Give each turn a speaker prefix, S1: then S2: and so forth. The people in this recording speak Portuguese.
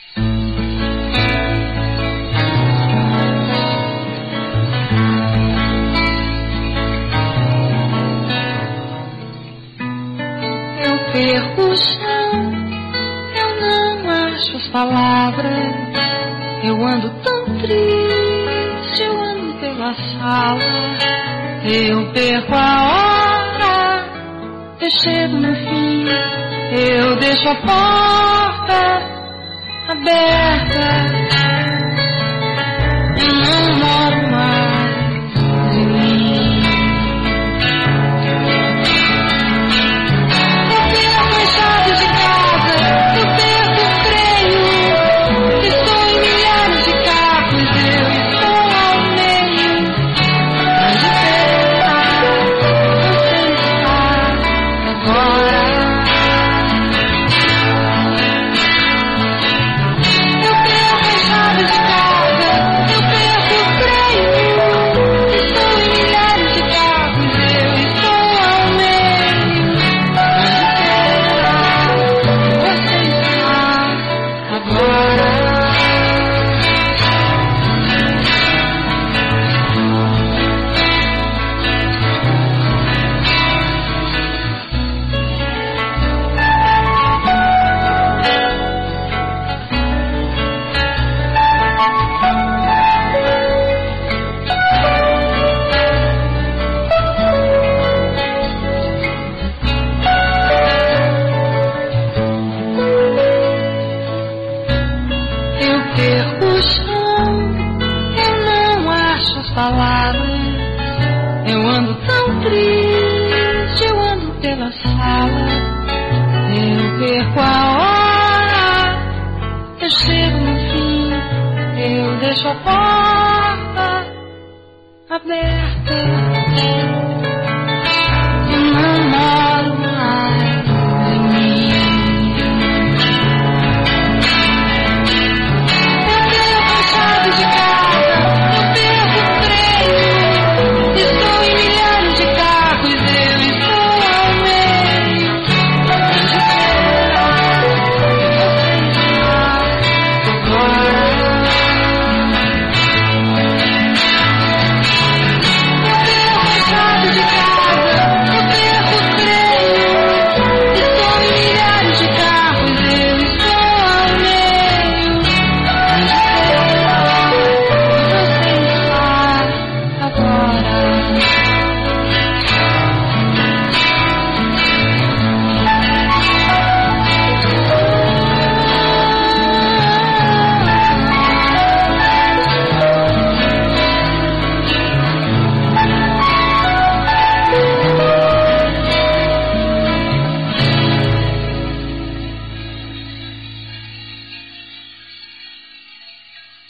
S1: Perco o chão, eu não acho as palavras. Eu ando tão triste, eu ando pela sala. Eu perco a hora, eu chego no fim. Eu deixo a porta aberta. Eu não moro mais de mim. Eu ando tão triste, eu ando pela sala. Eu perco a hora, eu chego no fim. Eu deixo a porta aberta.